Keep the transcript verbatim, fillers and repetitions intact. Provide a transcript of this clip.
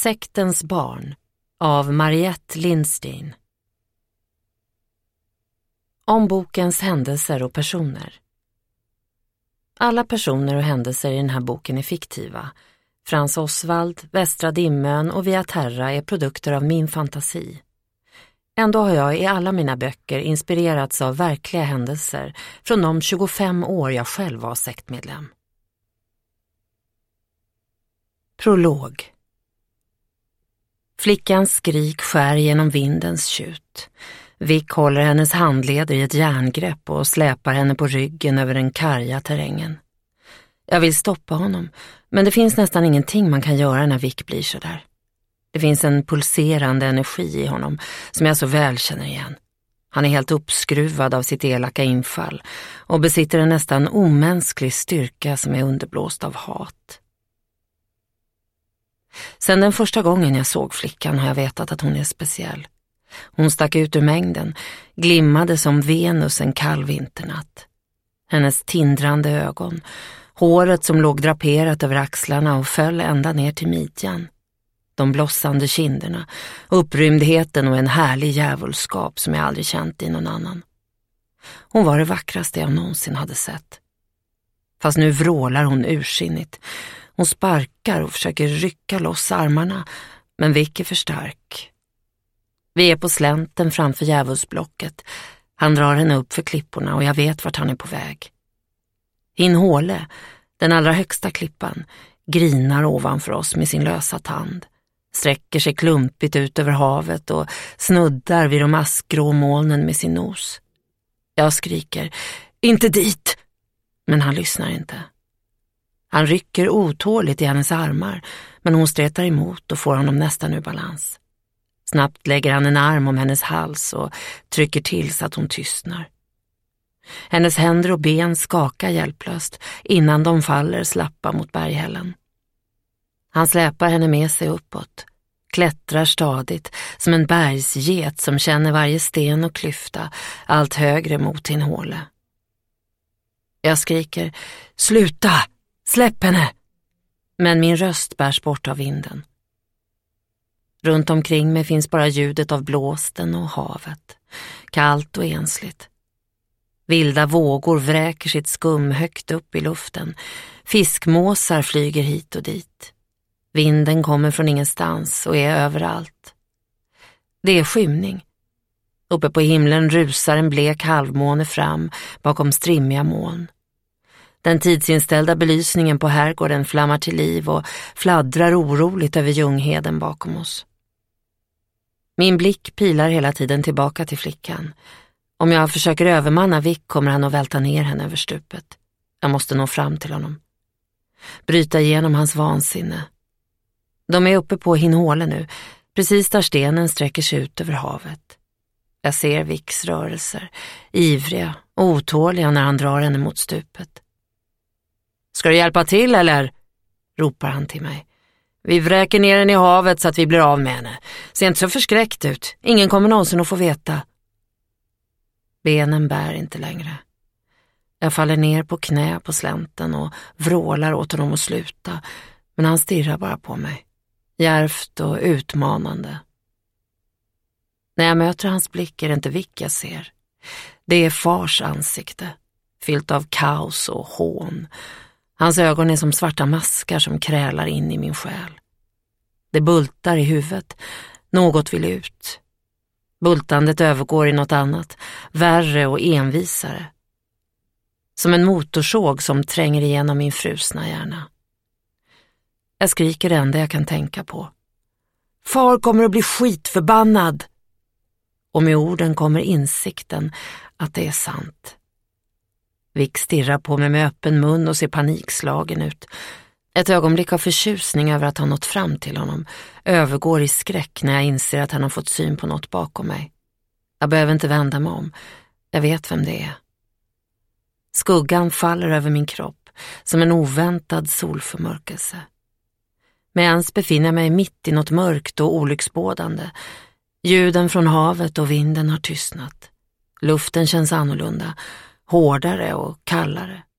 Sektens barn av Mariette Lindstein. Om bokens händelser och personer. Alla personer och händelser i den här boken är fiktiva. Frans Oswald, Västra Dimmön och Via Terra är produkter av min fantasi. Ändå har jag i alla mina böcker inspirerats av verkliga händelser från de tjugofem år jag själv var sektmedlem. Prolog. Flickans skrik skär genom vindens tjut. Vic håller hennes handleder i ett järngrepp och släpar henne på ryggen över den karga terrängen. Jag vill stoppa honom, men det finns nästan ingenting man kan göra när Vic blir så där. Det finns en pulserande energi i honom som jag så väl känner igen. Han är helt uppskruvad av sitt elaka infall och besitter en nästan omänsklig styrka som är underblåst av hat. Sen den första gången jag såg flickan har jag vetat att hon är speciell. Hon stack ut ur mängden, glimmade som Venus en kall vinternatt. Hennes tindrande ögon, håret som låg draperat över axlarna och föll ända ner till midjan. De blossande kinderna, upprymdheten och en härlig djävulskap som jag aldrig känt i någon annan. Hon var det vackraste jag någonsin hade sett. Fast nu vrålar hon ursinnigt. Hon sparkar och försöker rycka loss armarna, men Vic är för stark. Vi är på slänten framför djävulsblocket. Han drar henne upp för klipporna och jag vet vart han är på väg. Hinhåle, den allra högsta klippan, grinar ovanför oss med sin lösa tand. Sträcker sig klumpigt ut över havet och snuddar vid de askgrå molnen med sin nos. Jag skriker, inte dit! Men han lyssnar inte. Han rycker otåligt i hennes armar, men hon stretar emot och får honom nästan ur balans. Snabbt lägger han en arm om hennes hals och trycker till så att hon tystnar. Hennes händer och ben skakar hjälplöst innan de faller slappa mot berghällen. Han släpar henne med sig uppåt, klättrar stadigt som en bergsget som känner varje sten och klyfta allt högre mot sin håle. Jag skriker, sluta! Släpp henne! Men min röst bärs bort av vinden. Runt omkring mig finns bara ljudet av blåsten och havet. Kallt och ensligt. Vilda vågor vräker sitt skum högt upp i luften. Fiskmåsar flyger hit och dit. Vinden kommer från ingenstans och är överallt. Det är skymning. Uppe på himlen rusar en blek halvmåne fram bakom strimmiga moln. Den tidsinställda belysningen på herrgården flammar till liv och fladdrar oroligt över Ljungheden bakom oss. Min blick pilar hela tiden tillbaka till flickan. Om jag försöker övermanna Vic kommer han att välta ner henne över stupet. Jag måste nå fram till honom. Bryta igenom hans vansinne. De är uppe på Hinhåle nu, precis där stenen sträcker sig ut över havet. Jag ser Vics rörelser, ivriga och otåliga när han drar henne mot stupet. Ska du hjälpa till eller? Ropar han till mig. Vi vräker ner henne i havet så att vi blir av med henne. Ser inte så förskräckt ut. Ingen kommer någonsin att få veta. Benen bär inte längre. Jag faller ner på knä på slänten och vrålar åt honom att sluta. Men han stirrar bara på mig. Djärvt och utmanande. När jag möter hans blick är det inte Vic jag ser. Det är fars ansikte. Fyllt av kaos och hån. Hans ögon är som svarta maskar som krälar in i min själ. Det bultar i huvudet. Något vill ut. Bultandet övergår i något annat. Värre och envisare. Som en motorsåg som tränger igenom min frusna hjärna. Jag skriker det enda jag kan tänka på. Far kommer att bli skitförbannad. Och med orden kommer insikten att det är sant. Vic stirrar på mig med öppen mun och ser panikslagen ut. Ett ögonblick av förtjusning över att ha nått fram till honom övergår i skräck när jag inser att han har fått syn på något bakom mig. Jag behöver inte vända mig om. Jag vet vem det är. Skuggan faller över min kropp som en oväntad solförmörkelse. Men ens befinner jag mig mitt i något mörkt och olycksbådande. Ljuden från havet och vinden har tystnat. Luften känns annorlunda, hårdare och kallare.